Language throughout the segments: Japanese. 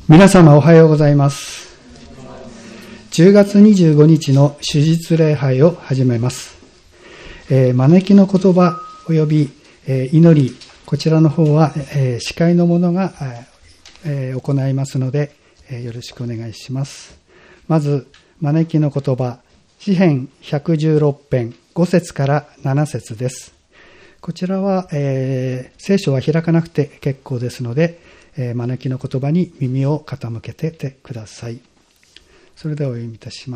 皆様おはようございます。10月25日の主日礼拝を始めます。招きの言葉および祈り、こちらの方は司会の者が行いますのでよろしくお願いします。まず招きの言葉、詩編116編5節から7節です。こちらは聖書は開かなくて結構ですので、招きの言葉に耳を傾けててください。それではお読みいたします。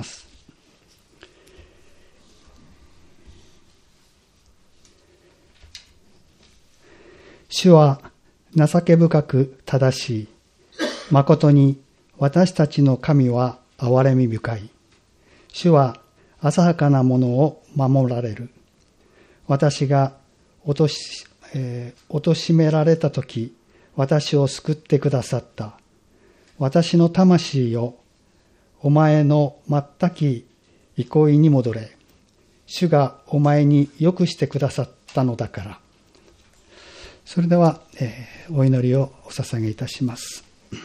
主は情け深く正しい。まことに私たちの神は憐れみ深い。主は浅はかなものを守られる。私が貶められたとき、私を救ってくださった。私の魂よ、お前の全き憩いに戻れ。主がお前によくしてくださったのだから。それでは、お祈りをお捧げいたします。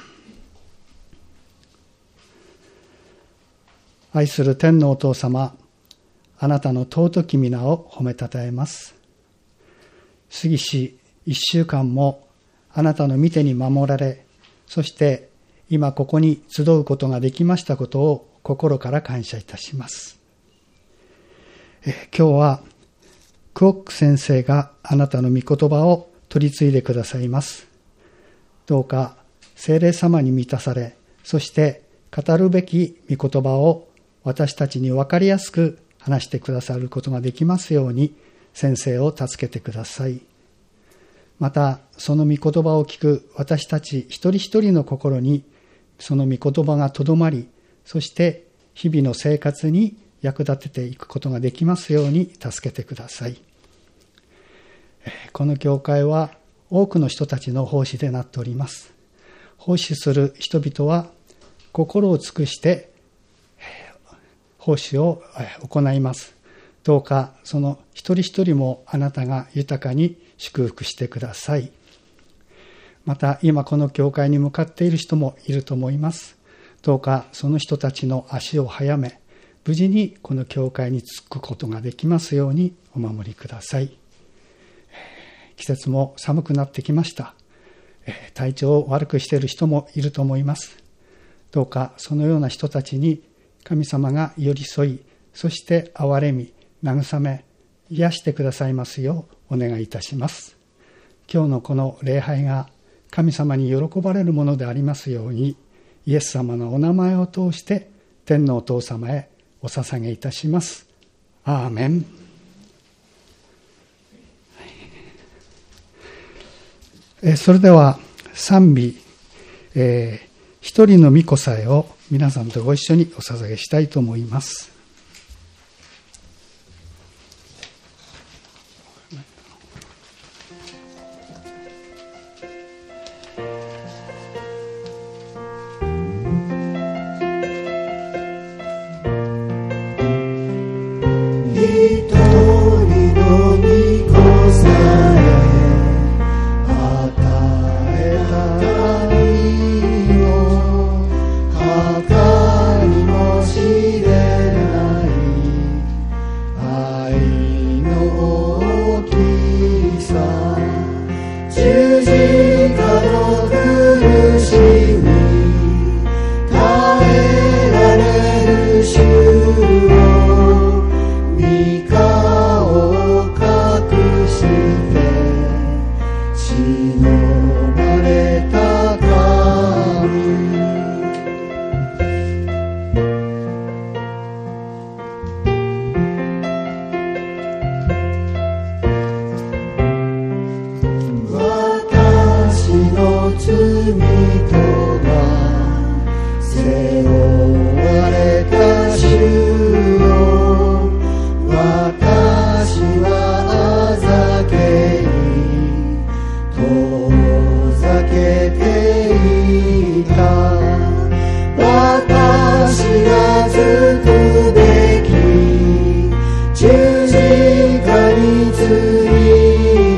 愛する天のお父様、あなたの尊き皆を褒めたたえます。過ぎし1週間もあなたの御手に守られ、そして今ここに集うことができましたことを心から感謝いたします。今日はクオック先生があなたの御言葉を取り継いでくださいます。どうか聖霊様に満たされ、そして語るべき御言葉を私たちに分かりやすく話してくださることができますように、先生を助けてください。またその御言葉を聞く私たち一人一人の心にその御言葉がとどまり、そして日々の生活に役立てていくことができますように助けてください。この教会は多くの人たちの奉仕でなっております。奉仕する人々は心を尽くして奉仕を行います。どうかその一人一人もあなたが豊かに祝福してください。また今この教会に向かっている人もいると思います。どうかその人たちの足を早め、無事にこの教会に着くことができますようにお守りください。季節も寒くなってきました。体調を悪くしている人もいると思います。どうかそのような人たちに神様が寄り添い、そして憐れみ、慰め、癒してくださいますようお願いいたします。今日のこの礼拝が神様に喜ばれるものでありますように、イエス様のお名前を通して天のお父様へお捧げいたします。アーメン。それでは賛美、一人の御子さえを皆さんとご一緒にお捧げしたいと思います。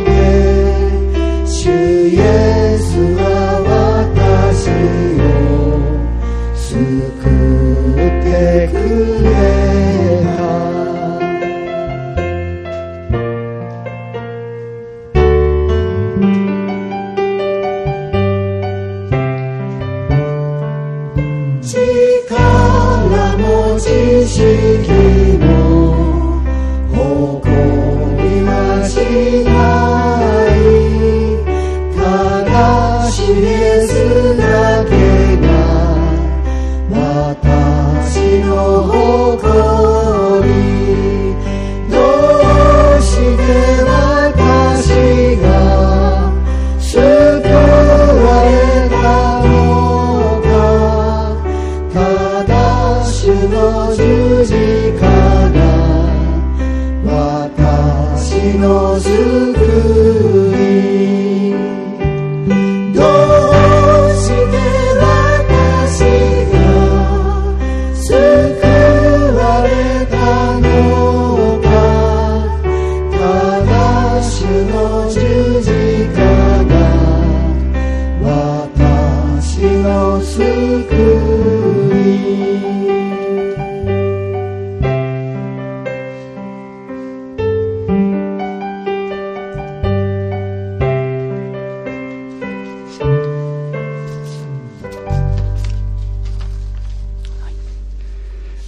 主イエスは私を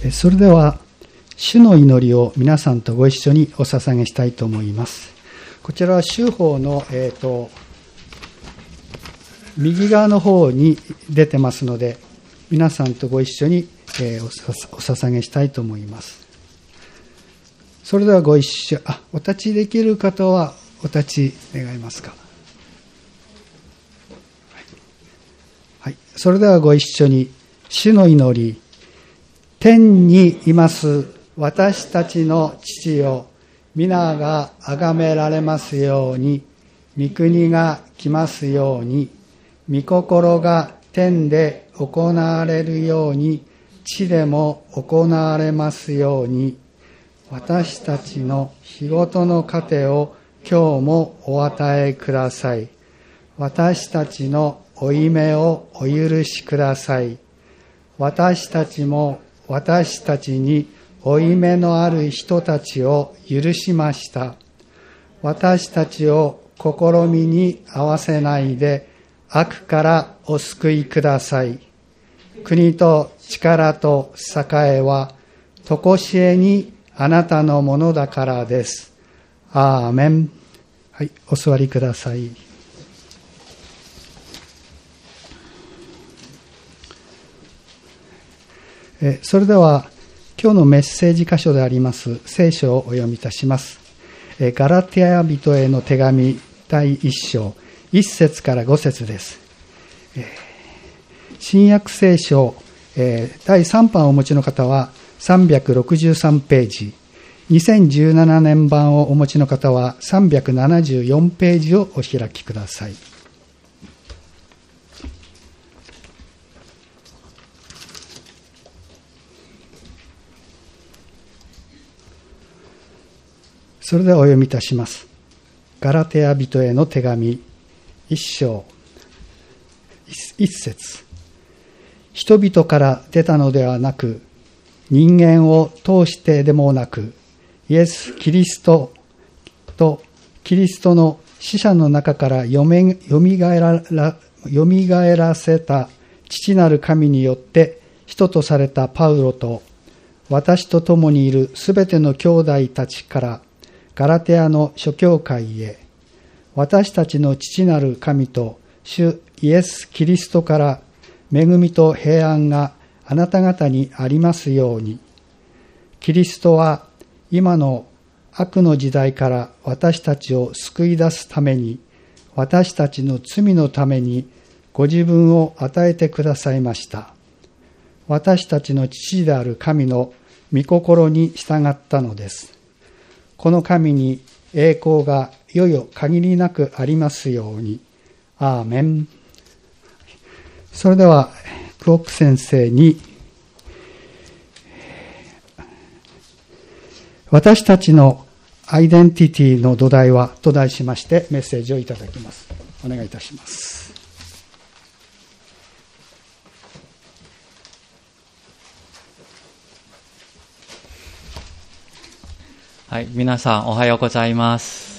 それでは主の祈りを皆さんとご一緒にお捧げしたいと思います。こちらは主法の、右側の方に出てますので、皆さんとご一緒に、お捧げしたいと思います。それではご一緒、お立ちできる方はお立ち願いますか。はい、それではご一緒に主の祈り。天にいます私たちの父よ、皆が崇められますように、御国が来ますように、御心が天で行われるように、地でも行われますように、私たちの日ごとの糧を今日もお与えください。私たちの負い目をお許しください。私たちも私たちに負い目のある人たちを許しました。私たちを試みに合わせないで悪からお救いください。国と力と栄はとこしえにあなたのものだからです。アーメン。はい、お座りください。それでは今日のメッセージ箇所であります聖書をお読みいたします。ガラテヤ人への手紙第1章1節から5節です。新約聖書第3版をお持ちの方は363ページ、2017年版をお持ちの方は374ページをお開きください。それではお読みいたします。ガラテヤ人への手紙1章1節。人々から出たのではなく、人間を通してでもなく、イエス・キリストとキリストの死者の中からよみがえらせた父なる神によって人とされたパウロと、私と共にいるすべての兄弟たちからガラテヤの諸教会へ、私たちの父なる神と主イエス・キリストから恵みと平安があなた方にありますように。キリストは今の悪の時代から私たちを救い出すために、私たちの罪のためにご自分を与えてくださいました。私たちの父である神の御心に従ったのです。この神に栄光がいよいよ限りなくありますように。アーメン。それではクオック先生に私たちのアイデンティティの土台はと題しましてメッセージをいただきます。お願いいたします。 はい、皆さんおはようございます。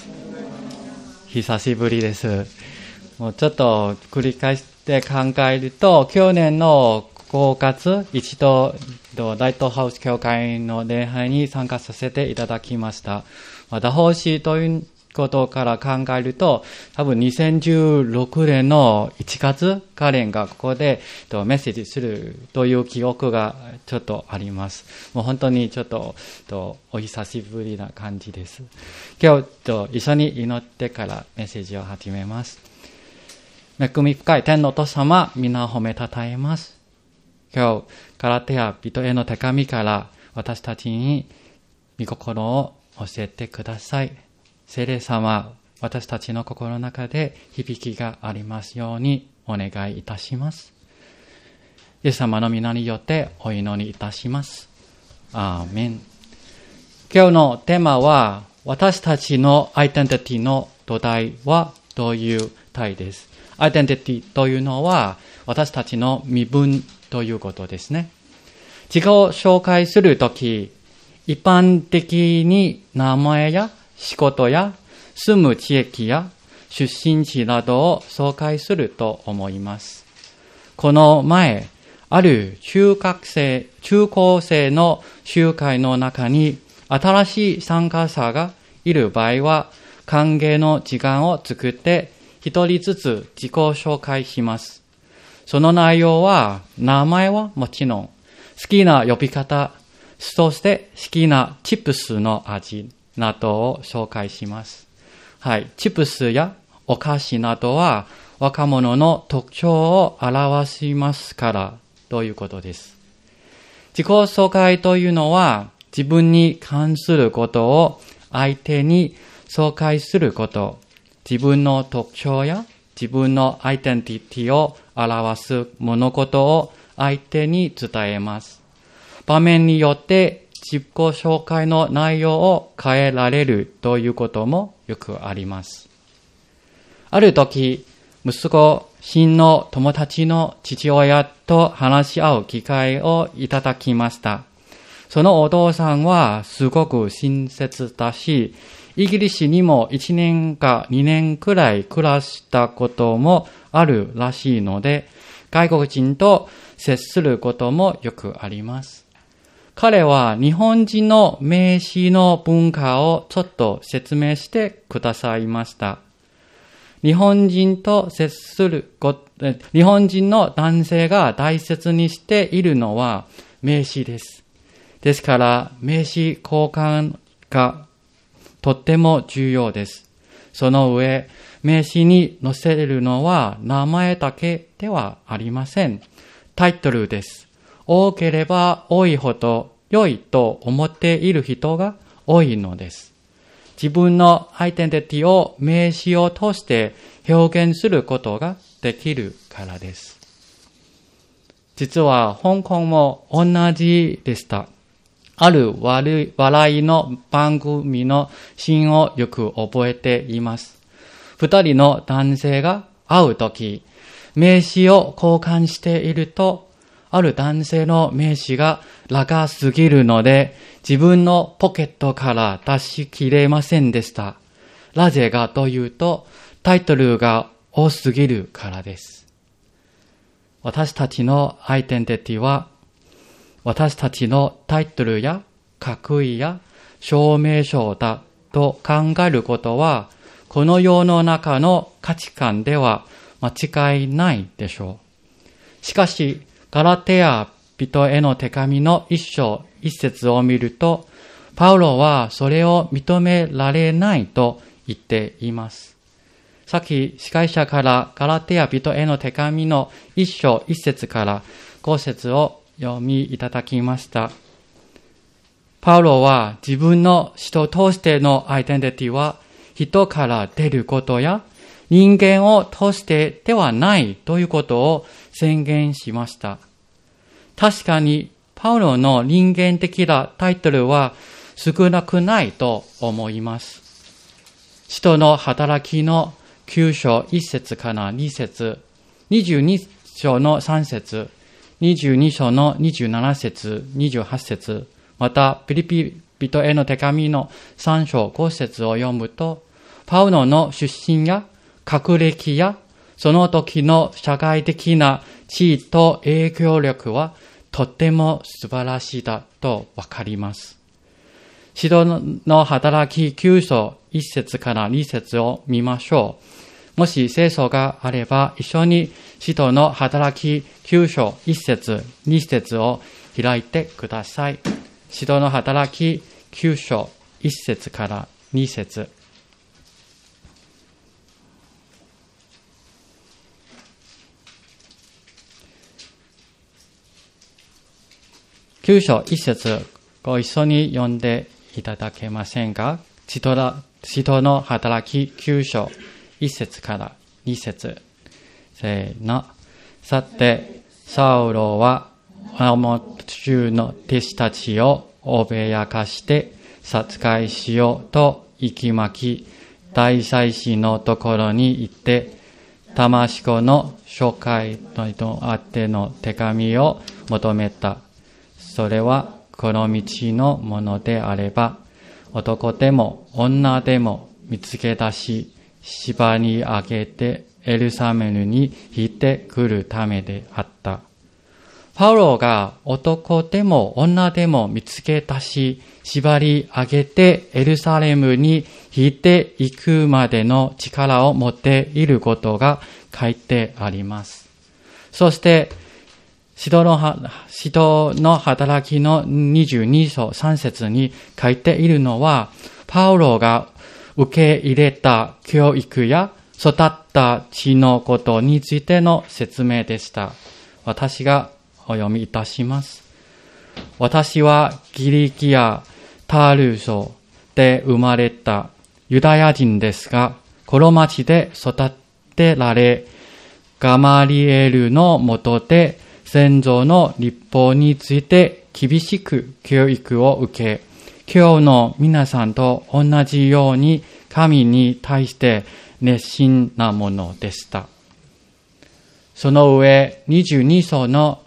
久しぶりです。もうちょっと繰り返して考えると、去年の5月、一度ライトハウス教会の礼拝に参加させていただきました。打法師ということから考えると、多分2016年の1月、彼がここでメッセージするという記憶がちょっとあります。もう本当にちょっとお久しぶりな感じです。今日一緒に祈ってからメッセージを始めます。恵み深い天のお父様、皆褒めたたえます。今日、ガラテヤ人への手紙から私たちに御心を教えてください。聖霊様、私たちの心の中で響きがありますようにお願いいたします。イエス様の皆によってお祈りいたします。アーメン。今日のテーマは、私たちのアイデンティティの土台はどういう題です。アイデンティティというのは、私たちの身分ということですね。自己を紹介するとき、一般的に名前や仕事や住む地域や出身地などを紹介すると思います。この前、ある中学中高生の集会の中に新しい参加者がいる場合は、歓迎の時間を作って一人ずつ自己紹介します。その内容は、名前はもちろん、好きな呼び方、そして好きなチップスの味などを紹介します。はい、チップスやお菓子などは若者の特徴を表しますからということです。自己紹介というのは自分に関することを相手に紹介すること、自分の特徴や自分のアイデンティティを表す物事を相手に伝えます。場面によって自己紹介の内容を変えられるということもよくあります。ある時、息子、親の友達の父親と話し合う機会をいただきました。そのお父さんはすごく親切だし、イギリスにも1年か2年くらい暮らしたこともあるらしいので、外国人と接することもよくあります。彼は日本人の名詞の文化をちょっと説明してくださいました。日本人と接する日本人の男性が大切にしているのは名詞です。ですから名詞交換がとっても重要です。その上、名詞に載せるのは名前だけではありません。タイトルです。多ければ多いほど良いと思っている人が多いのです。自分のアイデンティティを名詞を通して表現することができるからです。実は香港も同じでした。ある笑いの番組のシーンをよく覚えています。二人の男性が会うとき、名詞を交換していると、ある男性の名詞が長すぎるので、自分のポケットから出しきれませんでした。なぜかというと、タイトルが多すぎるからです。私たちのアイデンティティは、私たちのタイトルや学位や証明書だと考えることは、この世の中の価値観では間違いないでしょう。しかし、ガラテヤ人への手紙の一章一節を見ると、パウロはそれを認められないと言っています。さっき司会者からガラテヤ人への手紙の一章一節から5節を読みいただきました。パウロは自分の人としてのアイデンティティは人から出ることや人間を通してではないということを宣言しました。確かにパウロの人間的なタイトルは少なくないと思います。使徒の働きの9章1節から2節、22章の3節、22章の27節、28節、またピリピ人への手紙の3章5節を読むと、パウロの出身や学歴やその時の社会的な地位と影響力はとても素晴らしいだとわかります。使徒の働き9章1節から2節を見ましょう。もし聖書があれば一緒に使徒の働き9章1節2節を開いてください。使徒の働き9章1節から2節。9章1節ご一緒に読んでいただけませんか？使徒の働き9章1節から2節。せーの。さて、サウロはアモ州の弟子たちを脅かして殺害しようと息巻き、大祭司のところに行って、ダマシコの書簡のあっての手紙を求めた。それはこの道のものであれば、男でも女でも見つけ出し、芝にあげてエルサレムに引いてくるためであった。 パウロが男でも女でも見つけ出し、縛り上げてエルサレムに引いていくまでの力を持っていることが書いてあります。そして、使徒の働きの22章3節に書いているのは、パウロが受け入れた教育や育った地のことについての説明でした。私がお読みいたします。私はギリキア・タールソで生まれたユダヤ人ですが、この町で育てられ、ガマリエルの下で先祖の律法について厳しく教育を受け、今日の皆さんと同じように神に対して熱心なものでした。その上、22章の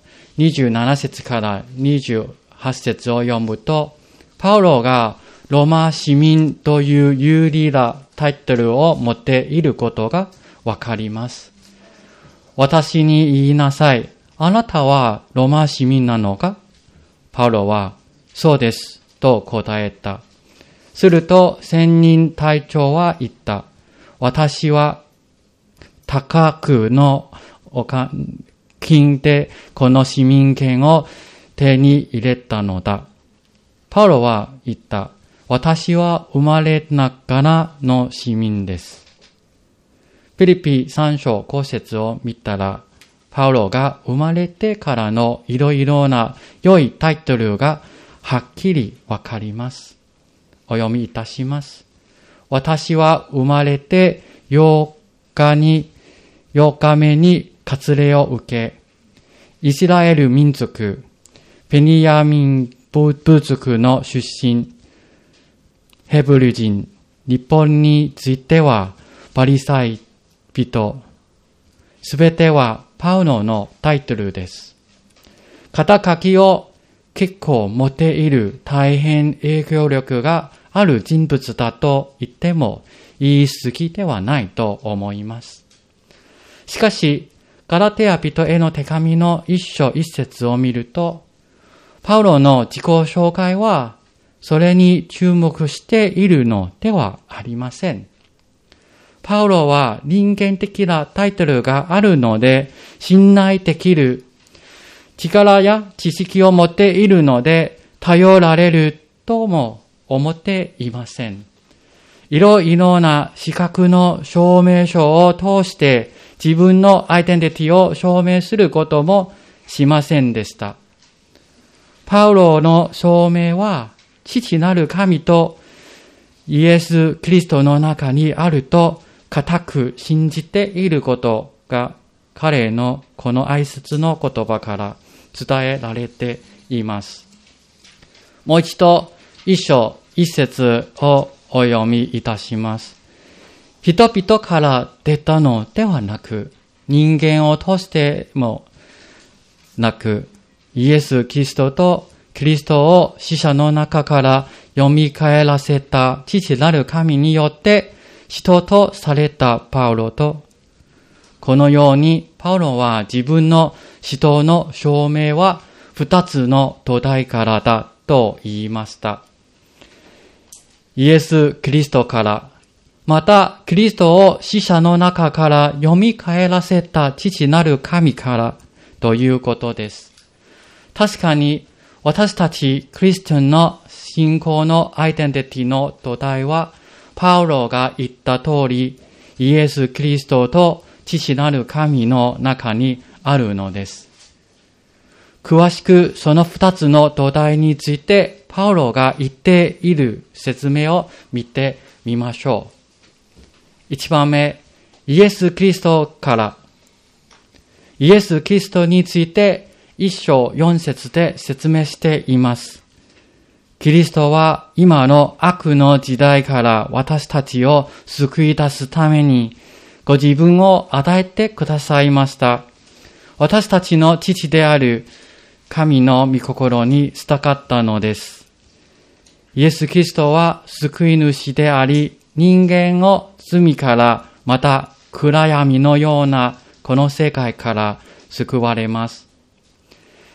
27節から28節を読むと、パウロがローマ市民という有利なタイトルを持っていることがわかります。私に言いなさい。あなたはローマ市民なのか？パウロは、そうです、と答えた。すると、千人隊長は言った。私は高くの金でこの市民権を手に入れたのだ。パウロは言った。私は生まれながらの市民です。ピリピ3章5節を見たら、パウロが生まれてからのいろいろな良いタイトルがはっきりわかります。お読みいたします。私は生まれて8日目に割礼を受け、イスラエル民族、ベニヤミン部族の出身、ヘブル人、日本についてはパリサイ人、すべてはパウロのタイトルです。肩書きを結構持っている大変影響力がある人物だと言っても言い過ぎではないと思います。しかし、ガラテヤ人への手紙の一章一節を見ると、パウロの自己紹介はそれに注目しているのではありません。パウロは人間的なタイトルがあるので、信頼できる力や知識を持っているので、頼られるとも思っていません。いろいろな資格の証明書を通して自分のアイデンティティを証明することもしませんでした。パウロの証明は父なる神とイエス・キリストの中にあると固く信じていることが彼のこの挨拶の言葉から伝えられています。もう一度一章一節をお読みいたします。人々から出たのではなく、人間を通してもなく、イエス・キリストとキリストを死者の中から蘇らせた父なる神によって人とされたパウロと、このようにパウロは自分の使徒の証明は2つの土台からだと言いました。イエス・キリストから、またキリストを死者の中から蘇らせた父なる神からということです。確かに私たちクリスチャンの信仰のアイデンティティの土台はパウロが言った通りイエス・キリストと父なる神の中にあるのです。詳しくその2つの土台についてパウロが言っている説明を見てみましょう。1番目、イエス・キリストから。イエス・キリストについて1章4節で説明しています。キリストは今の悪の時代から私たちを救い出すためにご自分を与えてくださいました。私たちの父である神の御心に従ったのです。イエス・キリストは救い主であり、人間を罪からまた暗闇のようなこの世界から救われます。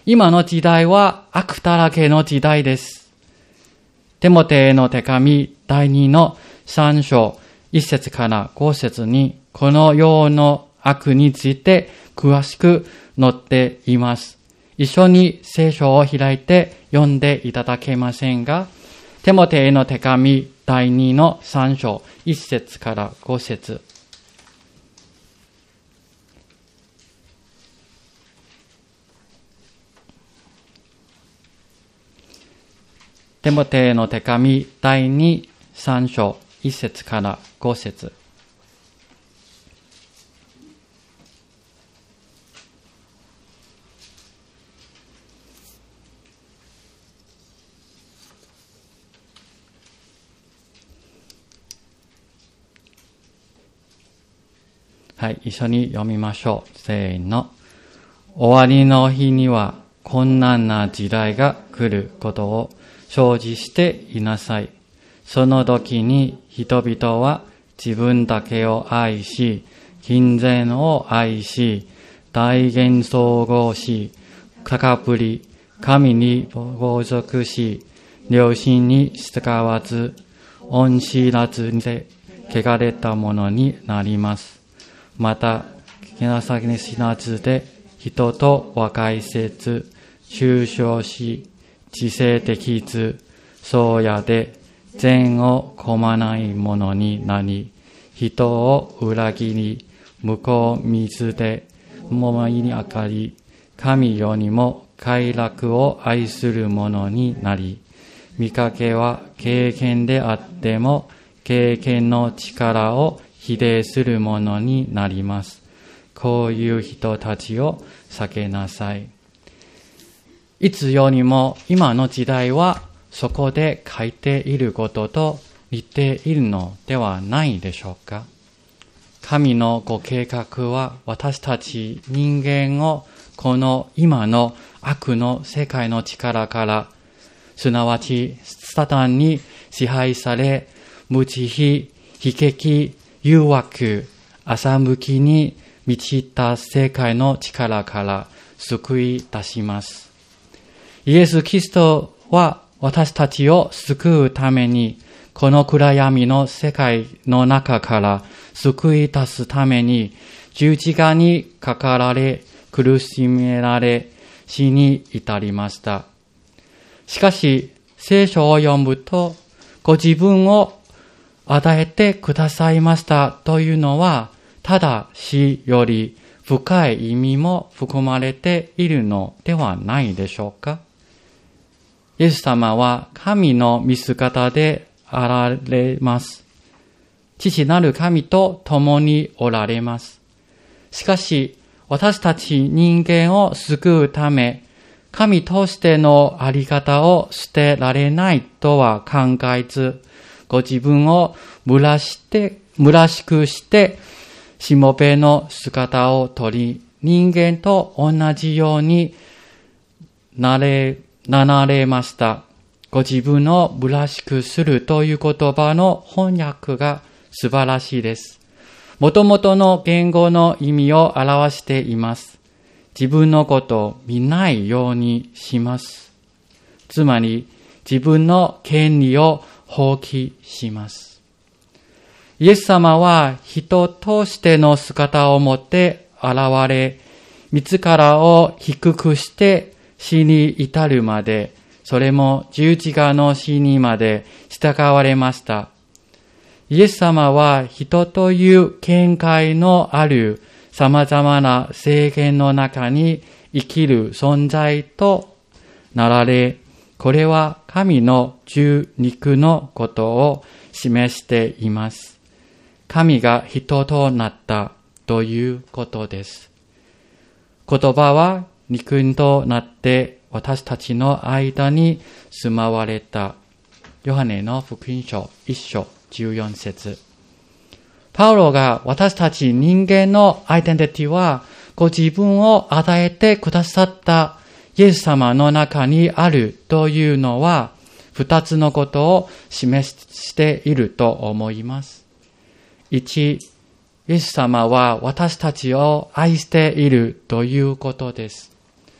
今の時代は悪だらけの時代です。テモテへの手紙第2の3章1節から5節にこの世の悪について詳しく載っています。一緒に聖書を開いて読んでいただけませんが、テモテへの手紙第2の3章1節から5節。テモテへの手紙第2、3章1節から5節。はい、一緒に読みましょう。せーの。終わりの日には困難な時代が来ることを承知していなさい。その時に人々は自分だけを愛し、金銭を愛し、大幻想をし、高ぶり、神に豪属し、良心に従わず、恩知らずで汚れたものになります。また、情け知らずで人と和解せず、抽象し、知性的ず、そうやで善を好まないものになり、人を裏切り、向こう水で思いにあかり、神よりも快楽を愛するものになり、見かけは経験であっても、経験の力を否定するものになります。こういう人たちを避けなさい。いつよりも今の時代はそこで書いていることと似ているのではないでしょうか。神のご計画は私たち人間をこの今の悪の世界の力から、すなわちサタンに支配され、無慈悲、悲劇、誘惑、欺きに満ちた世界の力から救い出します。イエス・キリストは私たちを救うために、この暗闇の世界の中から救い出すために、十字架にかかられ、苦しめられ、死に至りました。しかし、聖書を読むと、ご自分を与えてくださいましたというのは、ただ死より深い意味も含まれているのではないでしょうか。イエス様は神の見姿であられます。父なる神と共におられます。しかし、私たち人間を救うため、神としてのあり方を捨てられないとは考えず、ご自分をむらしくして、しもべの姿をとり、人間と同じようになられました。ご自分をむらしくするという言葉の翻訳が素晴らしいです。もともとの言語の意味を表しています。自分のことを見ないようにします。つまり、自分の権利を放棄します。イエス様は人としての姿を持って現れ、自らを低くして死に至るまで、それも十字架の死にまで従われました。イエス様は人という見解のある様々な制限の中に生きる存在となられ、これは神の十肉のことを示しています。神が人となったということです。言葉は肉となって私たちの間に住まわれた。ヨハネの福音書1章14節。パウロが私たち人間のアイデンティティはご自分を与えてくださったイエス様の中にあるというのは二つのことを示していると思います。1、イエス様は私たちを愛しているということです。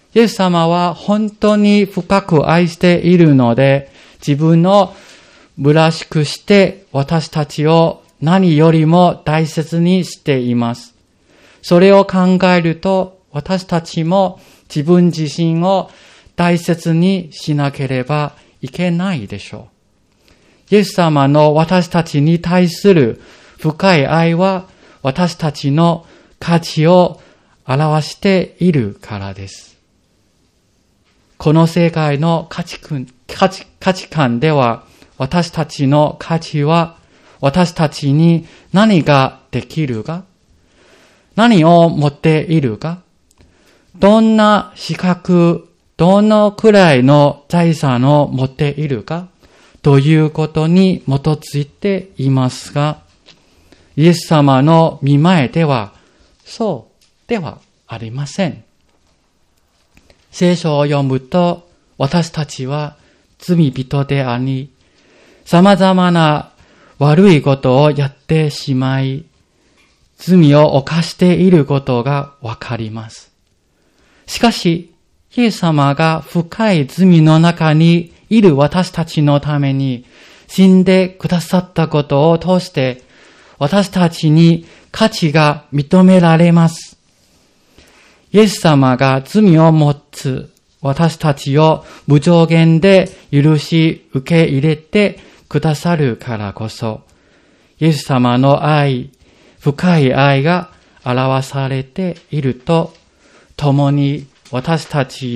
イエス様は本当に深く愛しているので、自分を虚しくして私たちを何よりも大切にしています。それを考えると、私たちも自分自身を大切にしなければいけないでしょう。イエス様の私たちに対する深い愛は、私たちの価値を表しているからです。この世界の価値観では、私たちの価値は、私たちに何ができるか、何を持っているか、どんな資格、どのくらいの財産を持っているか、ということに基づいていますが、イエス様の御前では、そうではありません。聖書を読むと、私たちは罪人であり、様々な悪いことをやってしまい、罪を犯していることがわかります。しかし、イエス様が深い罪の中にいる私たちのために死んでくださったことを通して、私たちに価値が認められます。イエス様が罪を持つ私たちを無上限で許し受け入れてくださるからこそ、イエス様の愛、深い愛が表されていると、共に私たち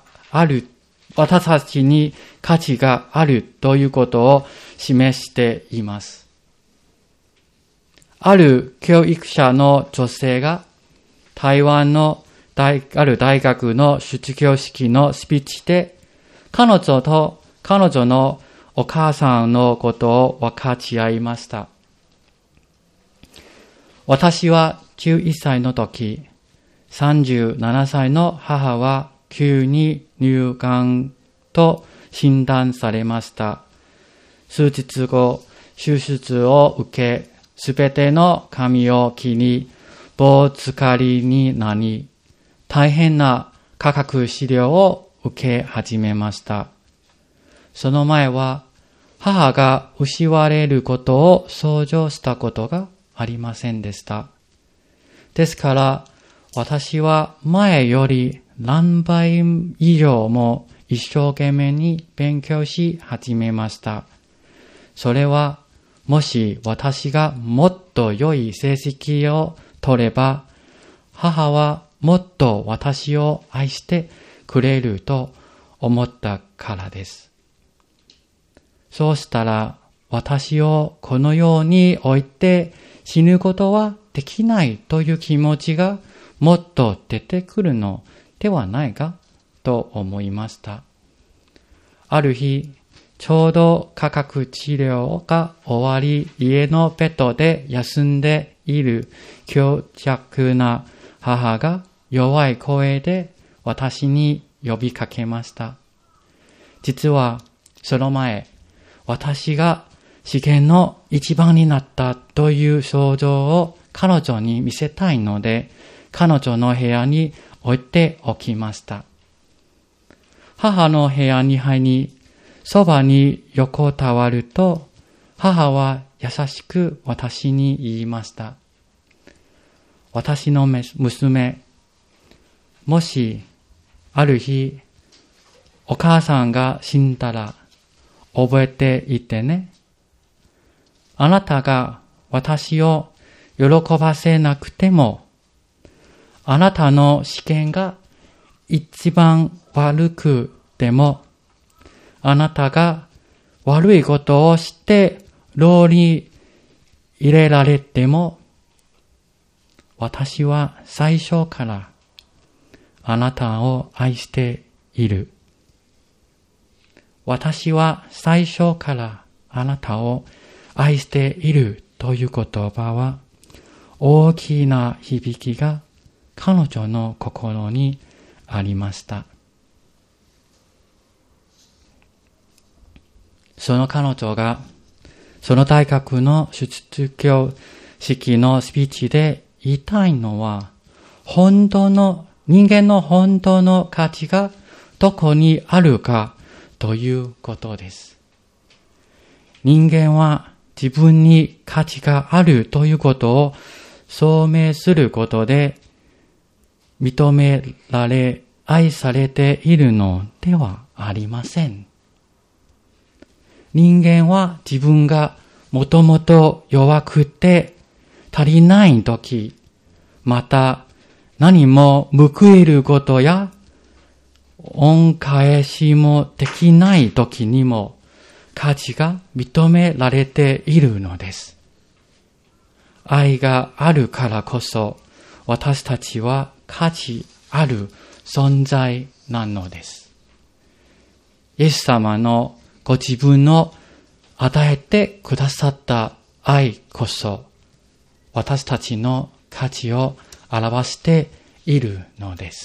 に価値があるということを示しています。ある教育者の女性が台湾のある大学の卒業式のスピーチで彼女のお母さんのことを分かち合いました。私は11歳の時、37歳の母は急に乳がんと診断されました。数日後、手術を受け、すべての髪を切り、棒疲れになり、大変な化学治療を受け始めました。その前は、母が失われることを想像したことがありませんでした。ですから、私は前より何倍以上も一生懸命に勉強し始めました。それは、もし私がもっと良い成績を取れば、母はもっと私を愛してくれると思ったからです。そうしたら、私をこの世に置いて死ぬことはできないという気持ちがもっと出てくるのではないかと思いました。ある日、ちょうど化学治療が終わり、家のベッドで休んでいる強弱な母が弱い声で私に呼びかけました。実はその前、私が試験の一番になったという症状を彼女に見せたいので、彼女の部屋に置いておきました。母の部屋に入り、そばに横たわると、母は優しく私に言いました。私の娘、もしある日お母さんが死んだら覚えていてね。あなたが私を喜ばせなくても、あなたの試験が一番悪くても、あなたが悪いことをして牢に入れられても、私は最初からあなたを愛している。私は最初からあなたを愛しているという言葉は、大きな響きが彼女の心にありました。その彼女が、その大学の卒業式のスピーチで言いたいのは、本当の人間の本当の価値がどこにあるかということです。人間は自分に価値があるということを証明することで認められ、愛されているのではありません。人間は自分がもともと弱くて足りないとき、また何も報いることや恩返しもできないときにも価値が認められているのです。愛があるからこそ私たちは価値ある存在なのです。イエス様のご自分の与えてくださった愛こそ私たちの価値を表しているのです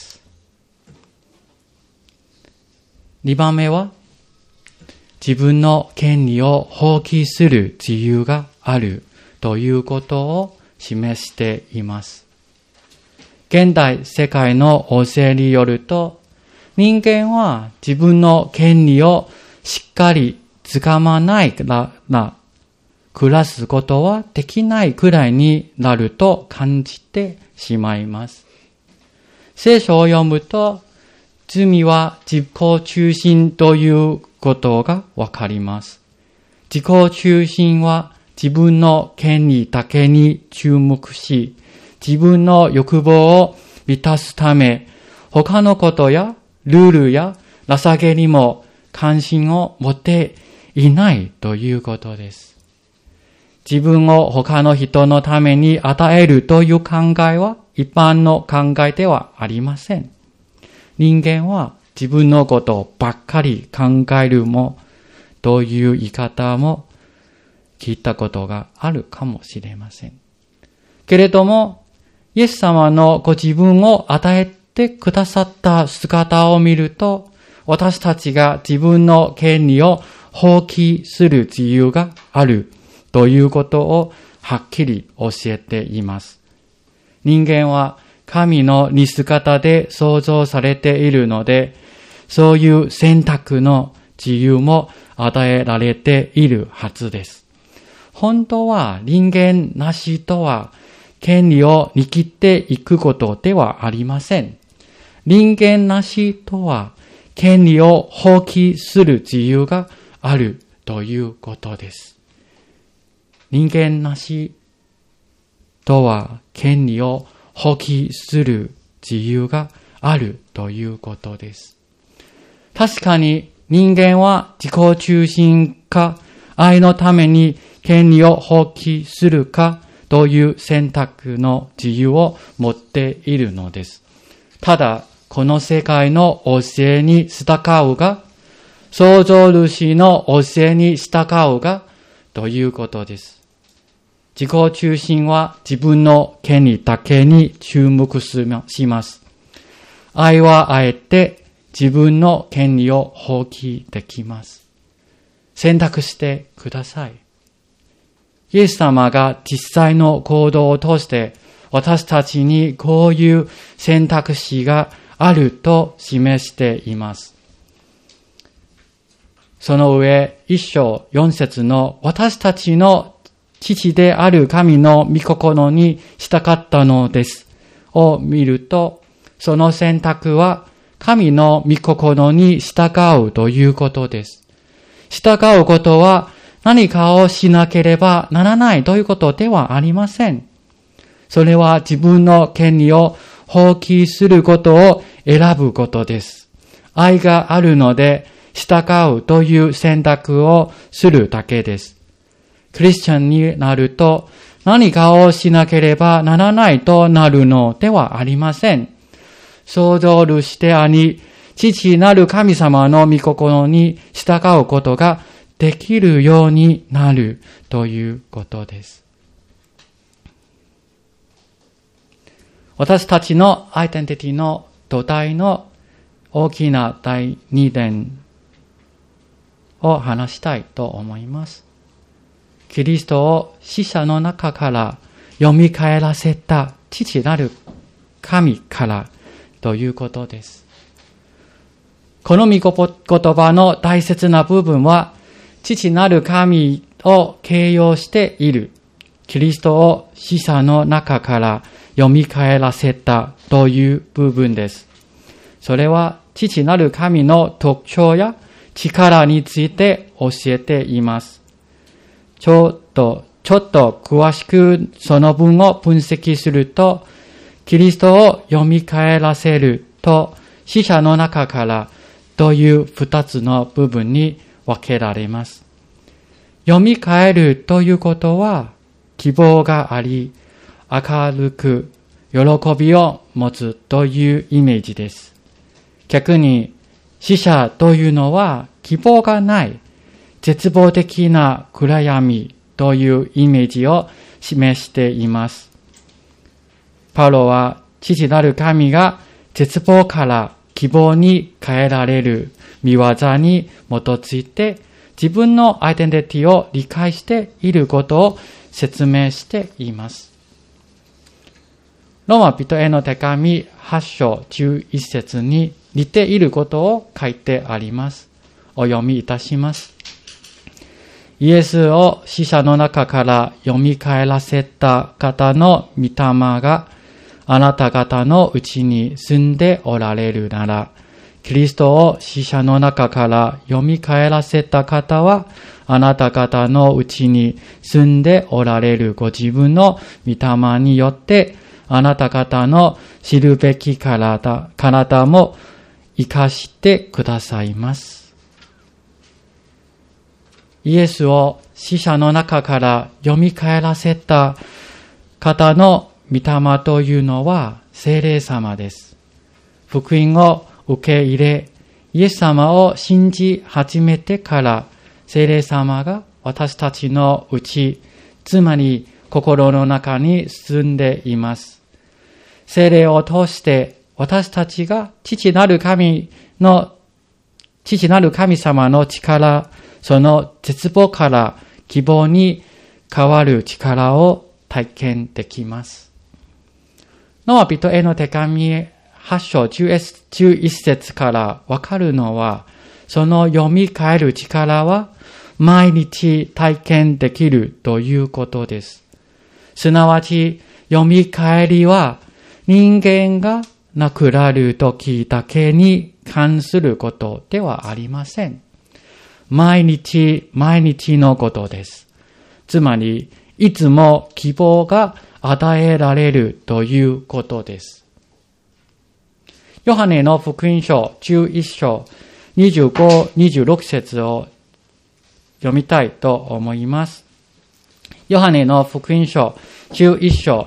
。2番目は自分の権利を放棄する自由があるということを示しています。現代世界の教えによると、人間は自分の権利をしっかりつかまないから暮らすことはできないくらいになると感じてしまいます。聖書を読むと、罪は自己中心ということがわかります。自己中心は自分の権利だけに注目し、自分の欲望を満たすため、他のことやルールや情けにも関心を持っていないということです。自分を他の人のために与えるという考えは一般の考えではありません。人間は自分のことばっかり考えるもという言い方も聞いたことがあるかもしれません。けれども、イエス様のご自分を与えてくださった姿を見ると、私たちが自分の権利を放棄する自由があるということをはっきり教えています。人間は神の似姿で創造されているので、そういう選択の自由も与えられているはずです。本当は人間なしとは権利を握っていくことではありません。人間なしとは権利を放棄する自由があるということです。人間なしとは権利を放棄する自由があるということです。確かに人間は自己中心か愛のために権利を放棄するかという選択の自由を持っているのです。ただ、この世界の教えに従うが、創造主の教えに従うがということです。自己中心は自分の権利だけに注目します。愛はあえて自分の権利を放棄できます。選択してください。イエス様が実際の行動を通して私たちにこういう選択肢があると示しています。その上、1章4節の私たちの父である神の御心に従ったのですを見ると、その選択は神の御心に従うということです。従うことは何かをしなければならないということではありません。それは自分の権利を放棄することを選ぶことです。愛があるので従うという選択をするだけです。クリスチャンになると何かをしなければならないとなるのではありません。創造主であり、父なる神様の御心に従うことができるようになるということです。私たちのアイデンティティの土台の大きな第2点を話したいと思います。キリストを死者の中から蘇らせた父なる神からということです。この御言葉の大切な部分は、父なる神を形容している。キリストを死者の中から蘇らせたという部分です。それは父なる神の特徴や力について教えています。ちょっと詳しくその文を分析すると、キリストを蘇らせると死者の中からという二つの部分に分けられます。蘇るということは希望があり、明るく喜びを持つというイメージです。逆に死者というのは希望がない絶望的な暗闇というイメージを示しています。パウロは父なる神が絶望から希望に変えられる御業に基づいて自分のアイデンティティを理解していることを説明しています。ローマ人への手紙8章11節に似ていることを書いてあります。お読みいたします。イエスを死者の中から蘇らせた方の御霊があなた方のうちに住んでおられるなら、キリストを死者の中から蘇らせた方は、あなた方のうちに住んでおられるご自分の御霊によって、あなた方の知るべき体も生かしてくださいます。イエスを死者の中から蘇らせた方の御霊というのは聖霊様です。福音を受け入れ、イエス様を信じ始めてから聖霊様が私たちのうち、つまり心の中に住んでいます。聖霊を通して私たちが父なる神様の力、その絶望から希望に変わる力を体験できます。ローマ人への手紙8章11節からわかるのは、その蘇る力は毎日体験できるということです。すなわち、蘇りは人間が亡くなる時だけに関することではありません。毎日のことです。つまり、いつも希望が与えられるということです。ヨハネの福音書11章25、26節を読みたいと思います。ヨハネの福音書11章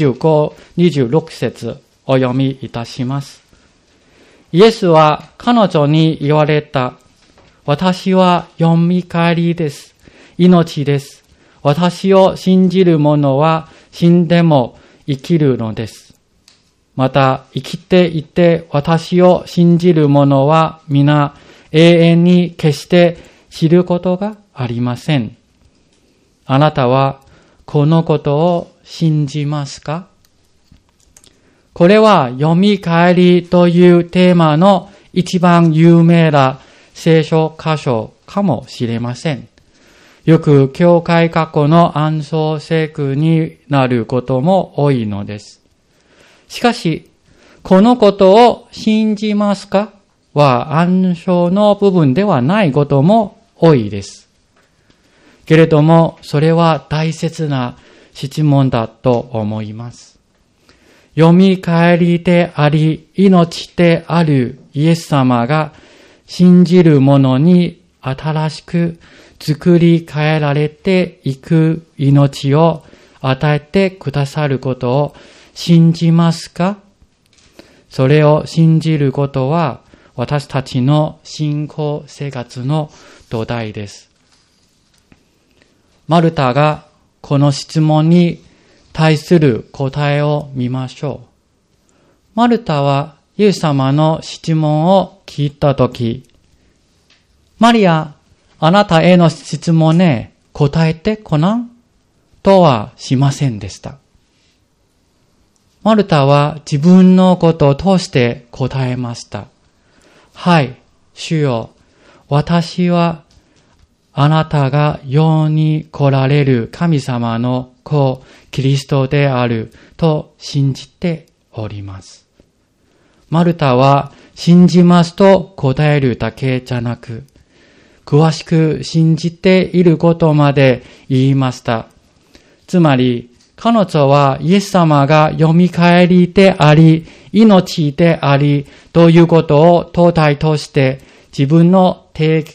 25、26節お読みいたします。イエスは彼女に言われた。私は蘇りです。命です。私を信じる者は死んでも生きるのです。また生きていて私を信じる者は皆永遠に決して知ることがありません。あなたはこのことを信じますか？これは蘇りというテーマの一番有名な聖書箇所かもしれません。よく教会過去の暗唱聖句になることも多いのです。しかし、このことを信じますかは暗唱の部分ではないことも多いです。けれども、それは大切な質問だと思います。蘇りであり、命であるイエス様が信じる者に新しく作り変えられていく命を与えてくださることを信じますか？それを信じることは私たちの信仰生活の土台です。マルタがこの質問に対する答えを見ましょう。マルタはイエス様の質問を聞いたとき、マリア、あなたへの質問に答えてこなんとはしませんでした。 マルタは自分のことを通して答えました。はい、主よ、私はあなたが世に来られる神様の子、キリストであると信じております。マルタは信じますと答えるだけじゃなく、詳しく信じていることまで言いました。つまり、彼女はイエス様が蘇りであり、命であり、ということを東大として自分の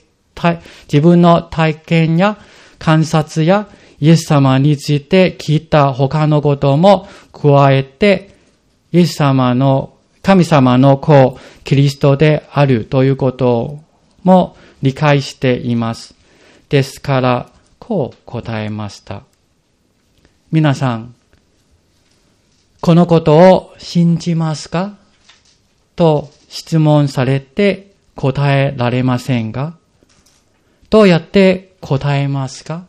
体験や観察やイエス様について聞いた他のことも加えて、イエス様の神様の子、キリストであるということも理解しています。ですから、こう答えました。皆さん、このことを信じますかと質問されて答えられませんが、どうやって答えますか？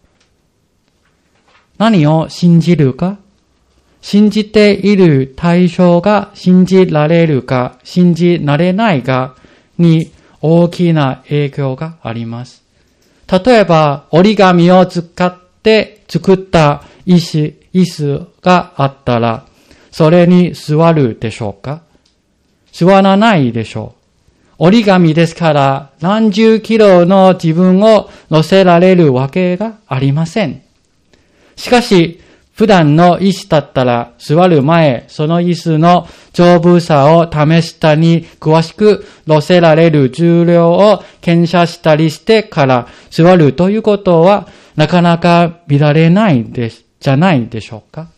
何を信じるか？信じている対象が信じられるか信じられないかに大きな影響があります。例えば、折り紙を使って作った椅子があったら、それに座るでしょうか？座らないでしょう。折り紙ですから何十キロの自分を乗せられるわけがありません。しかし、普段の椅子だったら座る前、その椅子の丈夫さを試したり、詳しく乗せられる重量を検査したりしてから座るということはなかなか見られないじゃないでしょうか。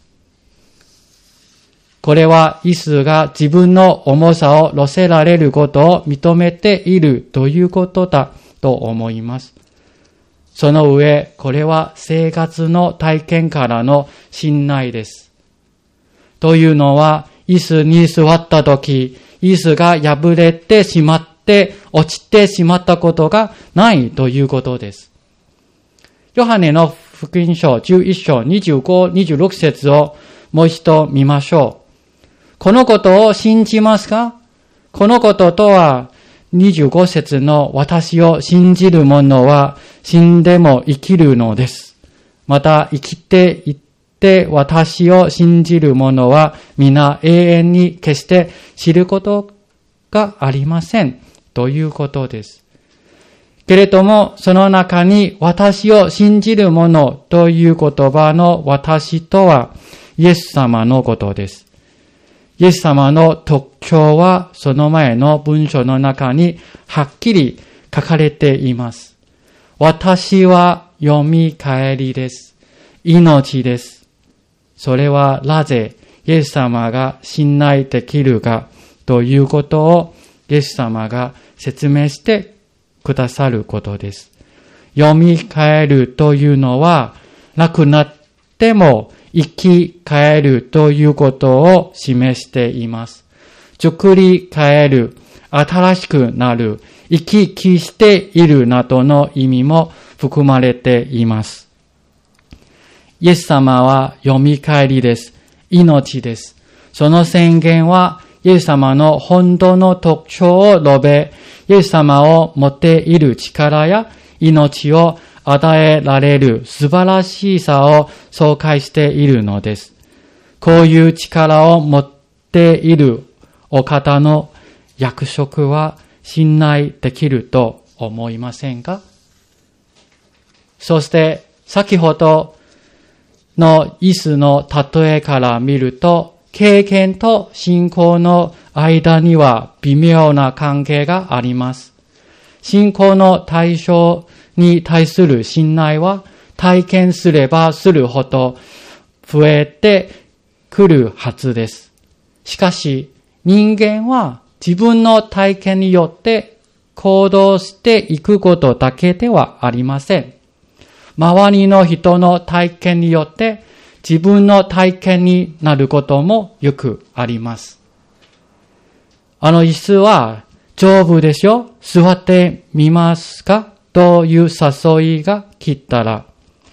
これは椅子が自分の重さを乗せられることを認めているということだと思います。その上、これは生活の体験からの信頼です。というのは、椅子に座ったとき、椅子が破れてしまって落ちてしまったことがないということです。ヨハネの福音書11章25、26節をもう一度見ましょう。このことを信じますか？このこととは、25節の私を信じる者は死んでも生きるのです。また生きていって私を信じる者は皆永遠に決して知ることがありませんということです。けれどもその中に私を信じる者という言葉の私とはイエス様のことです。イエス様の特徴はその前の文章の中にはっきり書かれています。私は蘇りです。命です。それはなぜイエス様が信頼できるかということをイエス様が説明してくださることです。蘇るというのは亡くなっても生き返るということを示しています。作り変える、新しくなる、生き生きしているなどの意味も含まれています。イエス様は蘇りです。命です。その宣言はイエス様の本当の特徴を述べ、イエス様を持っている力や命を与えられる素晴らしさを紹介しているのです。こういう力を持っているお方の約束は信頼できると思いませんか？そして先ほどの椅子の例えから見ると、経験と信仰の間には微妙な関係があります。信仰の対象に対する信頼は体験すればするほど増えてくるはずです。しかし人間は自分の体験によって行動していくことだけではありません。周りの人の体験によって自分の体験になることもよくあります。あの椅子は丈夫ですよ。座ってみますか？という誘いが来たら、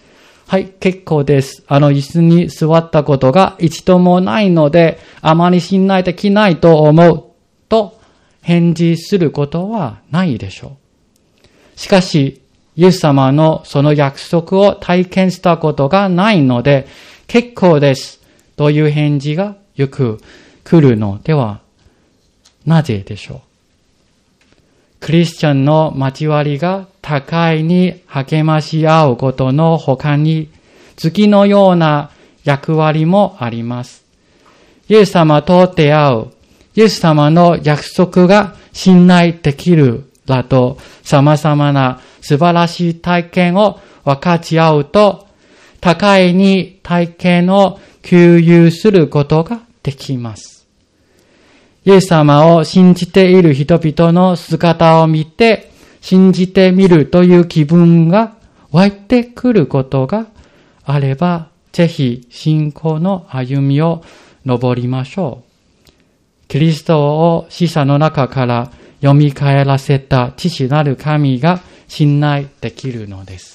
はい、結構です。椅子に座ったことが一度もないので、あまり信頼できないと思うと返事することはないでしょう。しかし、イエス様のその約束を体験したことがないので、結構ですという返事がよく来るのではなぜでしょう。クリスチャンの交わりが互いに励まし合うことの他に、次のような役割もあります。イエス様と出会う、イエス様の約束が信頼できるだと、様々な素晴らしい体験を分かち合うと、互いに体験を共有することができます。イエス様を信じている人々の姿を見て、信じてみるという気分が湧いてくることがあれば、ぜひ信仰の歩みを登りましょう。キリストを死者の中から蘇らせた父なる神が信頼できるのです。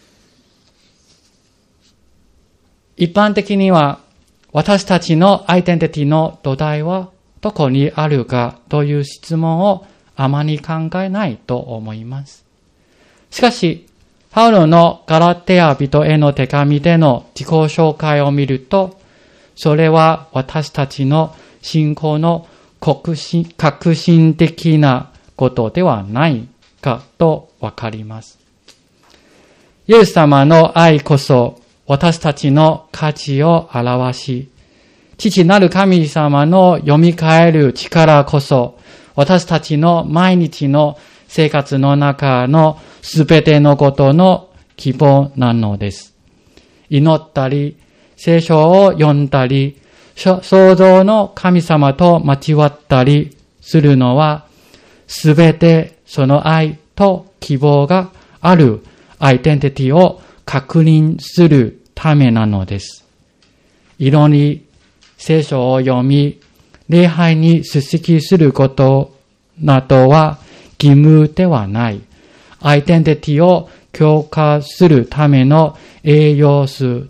一般的には私たちのアイデンティティの土台はどこにあるかという質問をあまり考えないと思います。しかし、パウロのガラテヤ人への手紙での自己紹介を見ると、それは私たちの信仰の革新的なことではないかとわかります。イエス様の愛こそ私たちの価値を表し、父なる神様の蘇る力こそ、私たちの毎日の生活の中のすべてのことの希望なのです。祈ったり、聖書を読んだり、創造の神様と交わったりするのは、すべてその愛と希望があるアイデンティティを確認するためなのです。色に聖書を読み、礼拝に出席することなどは義務ではない。アイデンティティを強化するための栄養素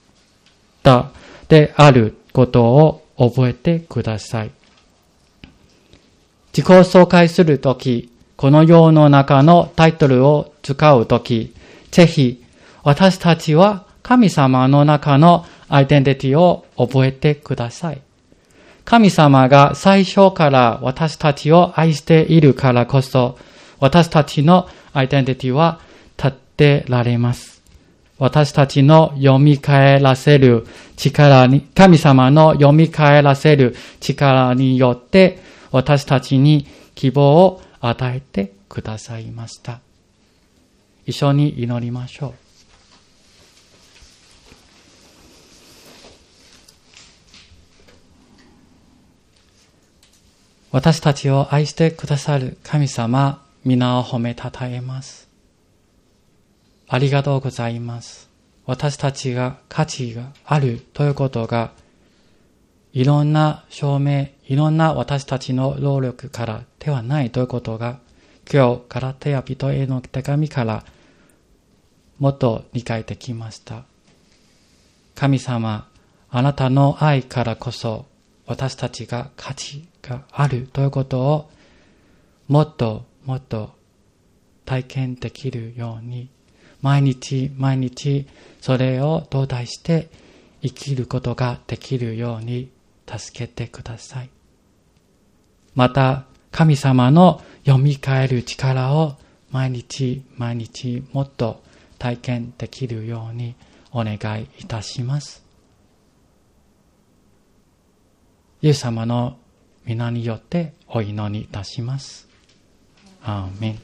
であることを覚えてください。自己紹介するとき、この世の中のタイトルを使うとき、ぜひ私たちは神様の中のアイデンティティを覚えてください。神様が最初から私たちを愛しているからこそ、私たちのアイデンティティは立てられます。私たちの蘇らせる力に、神様の蘇らせる力によって、私たちに希望を与えてくださいました。一緒に祈りましょう。私たちを愛してくださる神様、皆を褒めたたえます。ありがとうございます。私たちが価値があるということが、いろんな証明、いろんな私たちの労力からではないということが、今日ガラテヤ人への手紙からもっと理解できました。神様、あなたの愛からこそ、私たちが価値があるということをもっともっと体験できるように、毎日毎日それを土台して生きることができるように助けてください。また神様の蘇る力を毎日毎日もっと体験できるようにお願いいたします。イエス様の皆によってお祈りいたします。アーメン。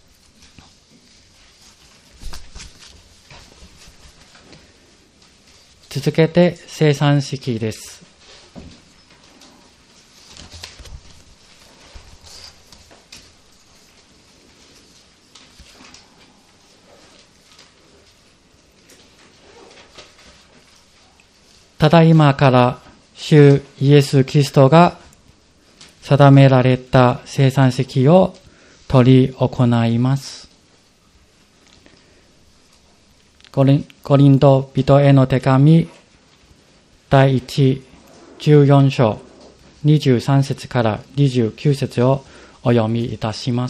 続けて生産式です。ただいまから主イエス・キリストが定められた生産式を執り行います。 コリント人への手紙第14章23節から29節をお読みいたします。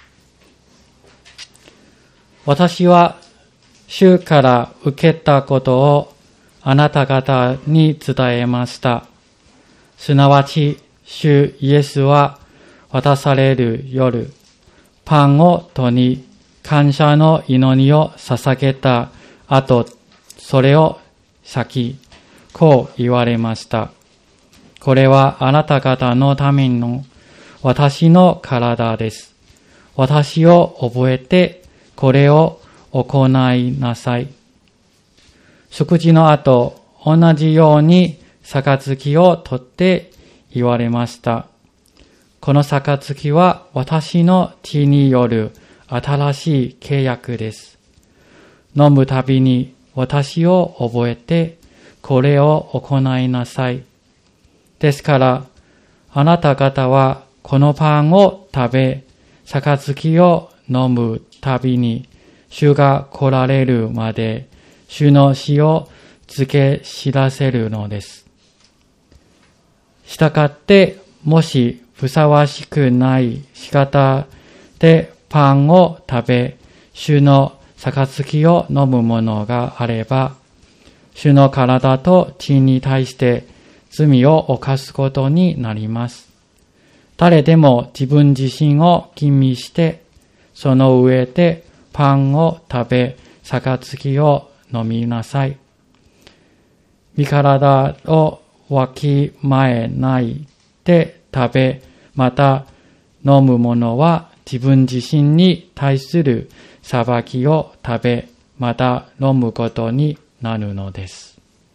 私は主から受けたことをあなた方に伝えました。すなわち、主イエスは渡される夜、パンを取り、感謝の祈りを捧げた後、それを裂き、こう言われました。これはあなた方のための私の体です。私を覚えて、これを行いなさい。食事の後、同じように杯を取って言われました。この杯は私の血による新しい契約です。飲むたびに私を覚えて、これを行いなさい。ですから、あなた方はこのパンを食べ、杯を飲むたびに、主が来られるまで、主の死を告げ知らせるのです。したがって、もしふさわしくない仕方でパンを食べ、主の杯を飲むものがあれば、主の体と血に対して罪を犯すことになります。誰でも自分自身を吟味して、その上でパンを食べ、杯を飲みなさい。身体をわきまえないで食べ、また飲むものは自分自身に対する裁きを食べ、また飲むことになるのです。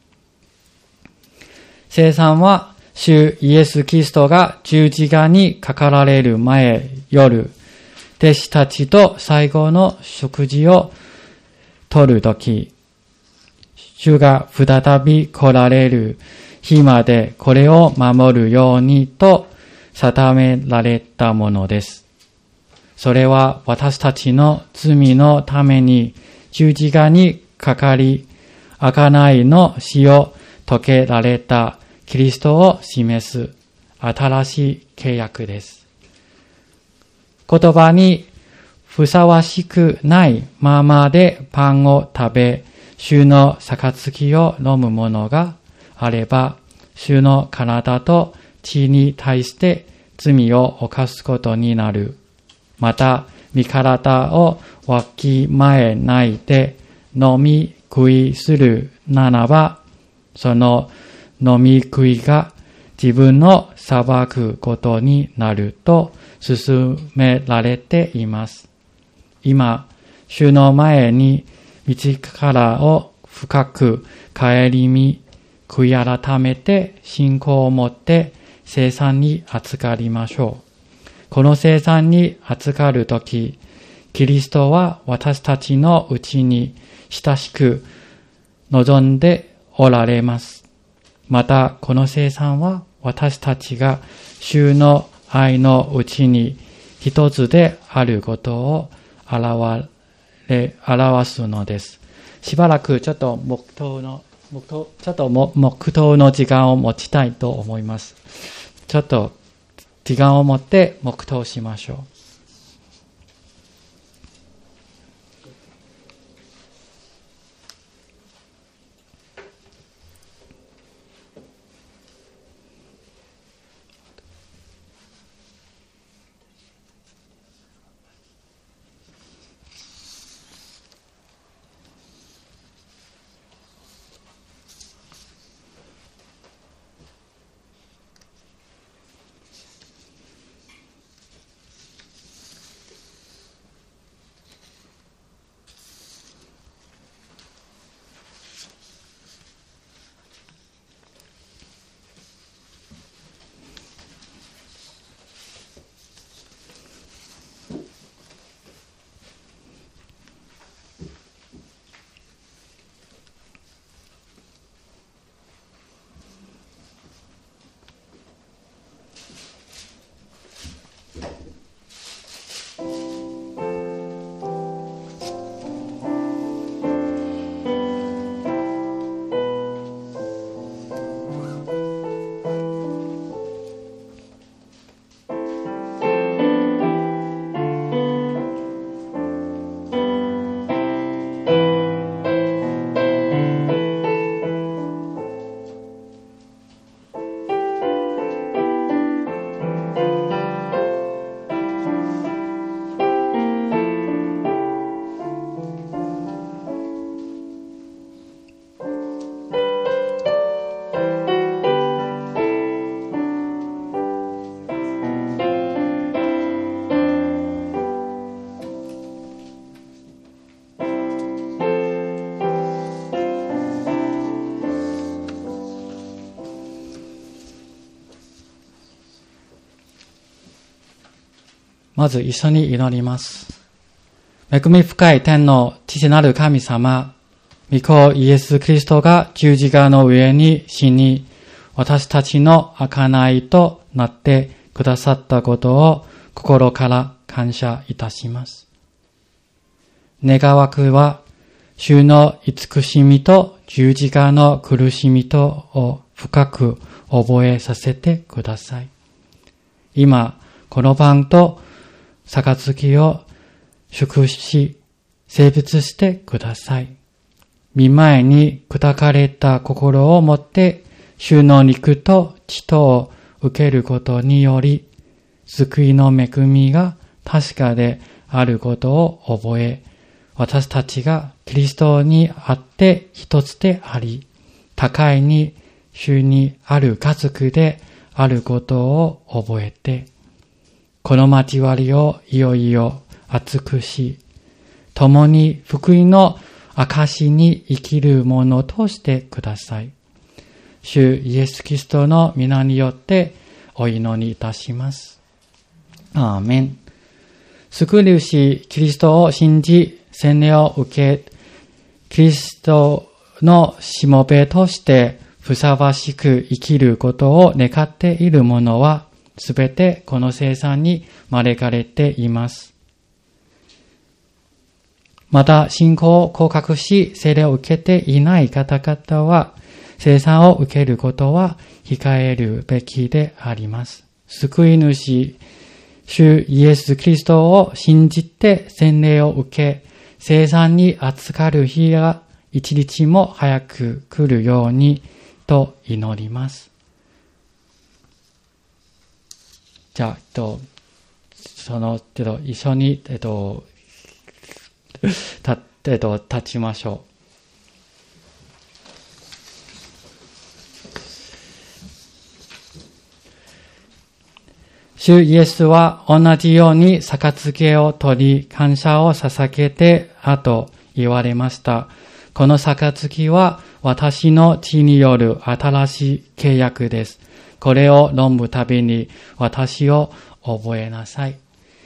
聖餐は主イエス・キリストが十字架にかかられる前夜、弟子たちと最後の食事をとるとき、主が再び来られる日までこれを守るようにと定められたものです。それは私たちの罪のために十字架にかかり、贖いの死を遂げられたキリストを示す新しい契約です。言葉にふさわしくないままでパンを食べ、主の杯を飲むものがあれば、主の体と血に対して罪を犯すことになる。また、身体をわきまえないで飲み食いするならば、その飲み食いが自分を裁くことになると勧められています。今、主の前に道からを深く顧み、悔い改めて信仰を持って聖餐に預かりましょう。この聖餐に預かるとき、キリストは私たちのうちに親しく望んでおられます。また、この聖餐は私たちが主の愛のうちに一つであることを表すのです。しばらくちょっと黙祷の時間を持ちたいと思います。ちょっと時間を持って黙祷しましょう。 まず一緒に祈ります。恵み深い天の父なる神様、御子イエス・キリストが十字架の上に死に、私たちの贖いとなってくださったことを心から感謝いたします。願わくは、主の慈しみと十字架の苦しみとを深く覚えさせてください。今、この晩と杯を祝し、成仏してください。御前に砕かれた心を持って、主の肉と血とを受けることにより、救いの恵みが確かであることを覚え、私たちがキリストにあって一つであり、互いに主にある家族であることを覚えて、この交わりをいよいよ厚くし、共に福音の証に生きるものとしてください。主イエス・キリストの皆によってお祈りいたします。アーメン。救い主キリストを信じ、洗礼を受け、キリストのしもべとしてふさわしく生きることを願っている者は、すべてこの聖餐に招かれています。また信仰を告白し、聖霊を受けていない方々は、聖餐を受けることは控えるべきであります。救い主、主イエス・キリストを信じて洗礼を受け、聖餐に預かる日が一日も早く来るようにと祈ります。じゃあ、一緒に、立ちましょう。主イエスは同じように杯を取り感謝を捧げて後言われました。この杯は私の血による新しい契約です。これを飲むたびに私を覚えなさい。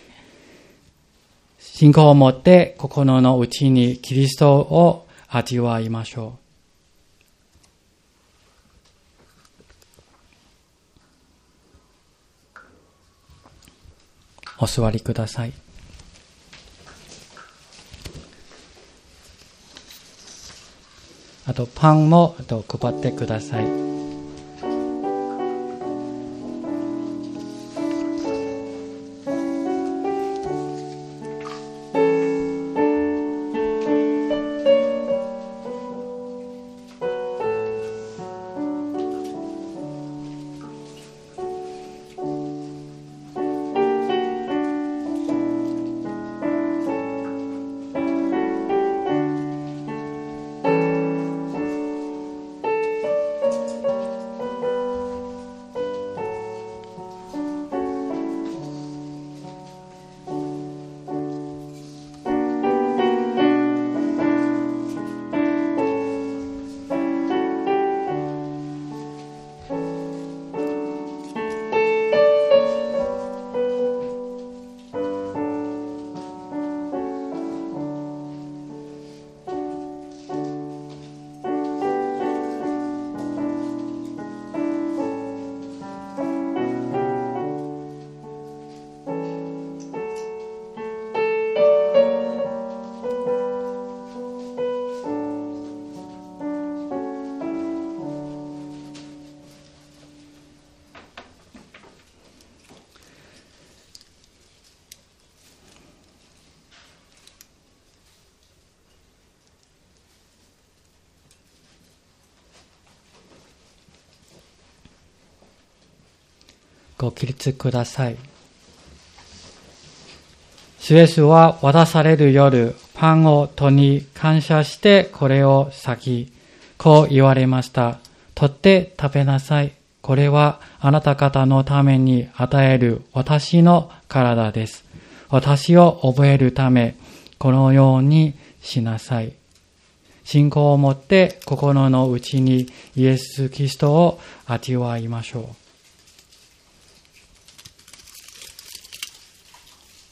信仰を持って心の内にキリストを味わいましょう。お座りください。あとパンも配ってください。ご起立ください。主イエスは渡される夜、パンを取り感謝してこれを裂き、こう言われました。取って食べなさい。これはあなた方のために与える私の体です。私を覚えるため、このようにしなさい。信仰を持って心の内にイエス・キリストを味わいましょう。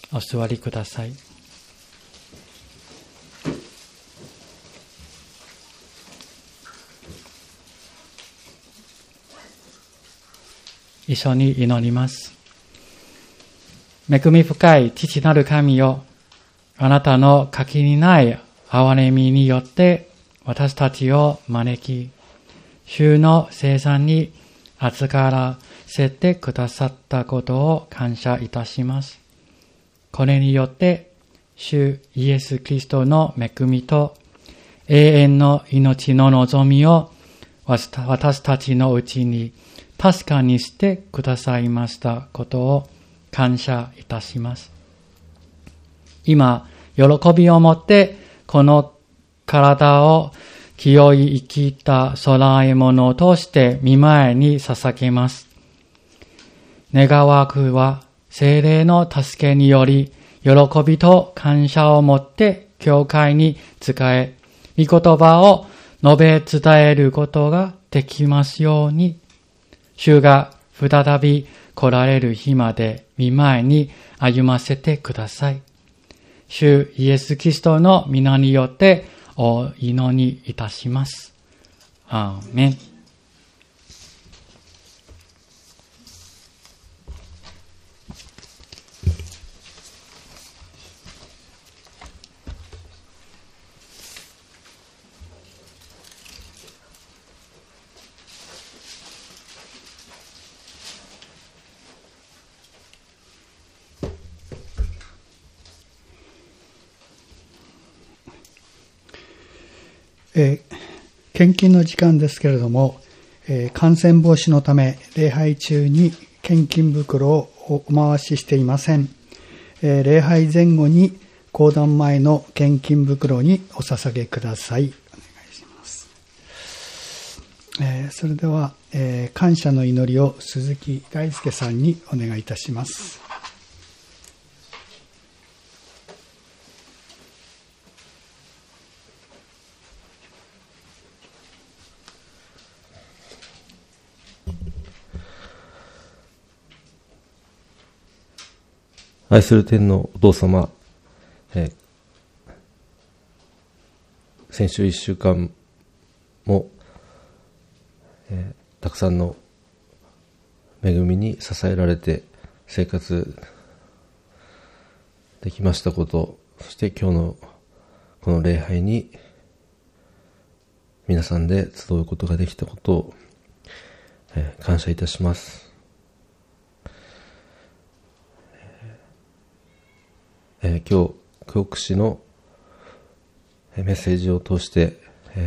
お座りください。一緒に祈ります。恵み深い父なる神よ、あなたの限りない憐れみによって私たちを招き、主の聖餐に預からせてくださったことを感謝いたします。これによって主イエス・キリストの恵みと永遠の命の望みを私たちのうちに確かにしてくださいましたことを感謝いたします。今、喜びを持ってこの体を清い生きた供え物として御前に捧げます。願わくは聖霊の助けにより喜びと感謝を持って教会に仕え、御言葉を述べ伝えることができますように、主が再び来られる日まで御前に歩ませてください。主イエス・キリストの皆によってお祈りいたします。アーメン。 献金の時間ですけれども、感染防止のため礼拝中に献金袋をお回ししていません。礼拝前後に講談前の献金袋にお捧げください。お願いします。それでは、感謝の祈りを鈴木大輔さんにお願いいたします。 愛する天のお父様、先週1週間も、たくさんの恵みに支えられて生活できましたこと、そして今日のこの礼拝に皆さんで集うことができたことを、感謝いたします。今日教区士のメッセージを通して、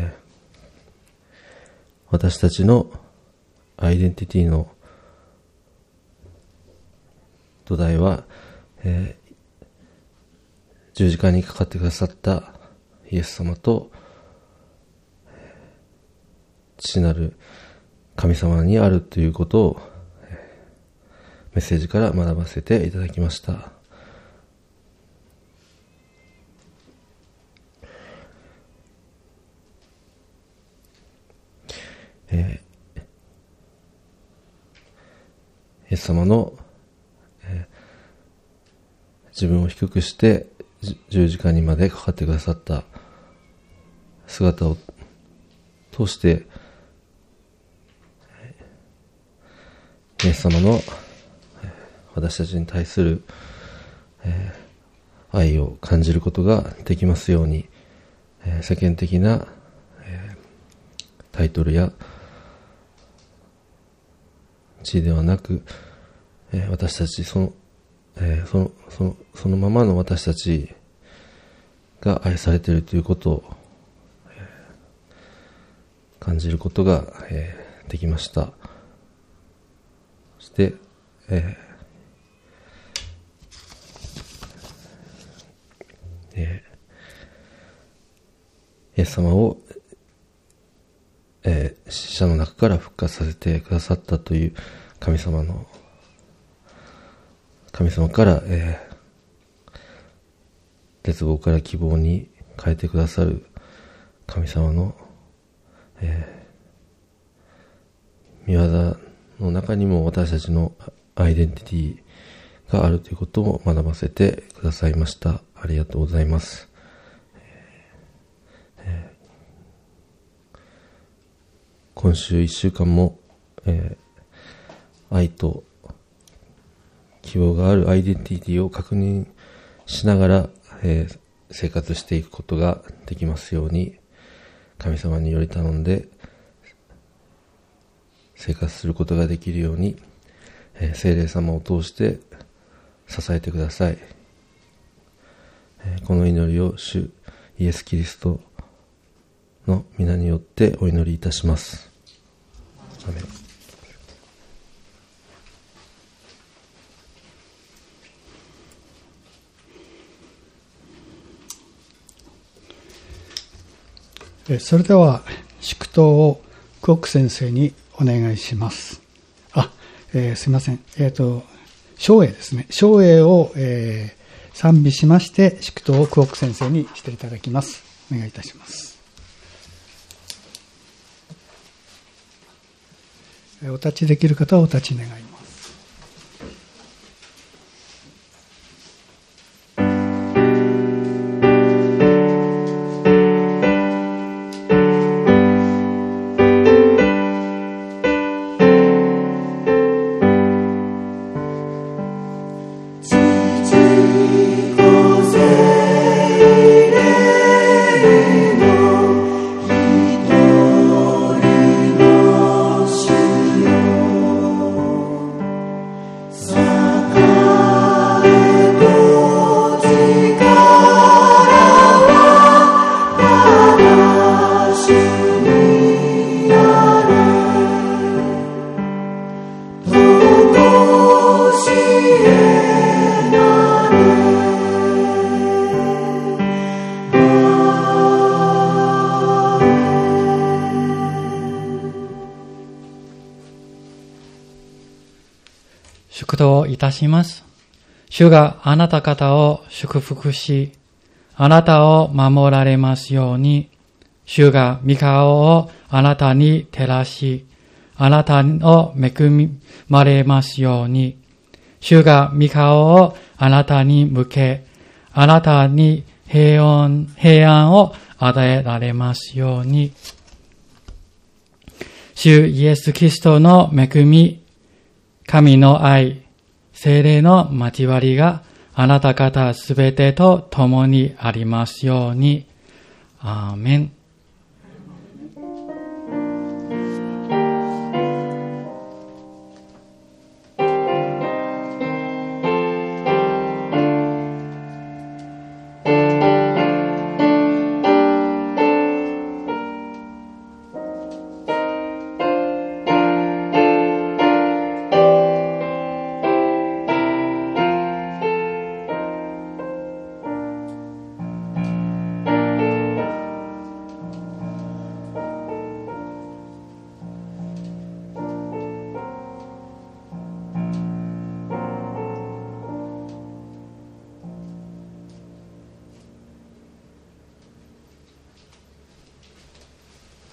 私たちのアイデンティティの土台は、十字架にかかってくださったイエス様と父なる神様にあるということをメッセージから学ばせていただきました。イエス様の、自分を低くして十字架にまでかかってくださった姿を通してイエス様の私たちに対する愛を感じることができますように、世間的なタイトルや地位ではなく、私たちそのままの私たちが愛されているということを、感じることが、できました。そして、イエス様を死者の中から復活させてくださったという神様から、絶望から希望に変えてくださる神様の、御業の中にも私たちのアイデンティティがあるということを学ばせてくださいました。ありがとうございます。今週1週間も、愛と希望があるアイデンティティを確認しながら、生活していくことができますように、神様により頼んで生活することができるように、聖霊様を通して支えてください。この祈りを主イエス・キリストの皆によってお祈りいたします。アメン。 それでは祝祷をクオック先生にお願いします。すいません。唱詠ですね。唱詠を、賛美しまして祝祷をクオック先生にしていただきます。お願いいたします。お立ちできる方はお立ち願います。 祝祷いたします。主があなた方を祝福し、あなたを守られますように、主が御顔をあなたに照らし、あなたを恵まれますように、主が御顔をあなたに向け、あなたに平安を与えられますように、主イエス・キリストの恵み、神の愛、聖霊の交わりがあなた方すべてと共にありますように。アーメン。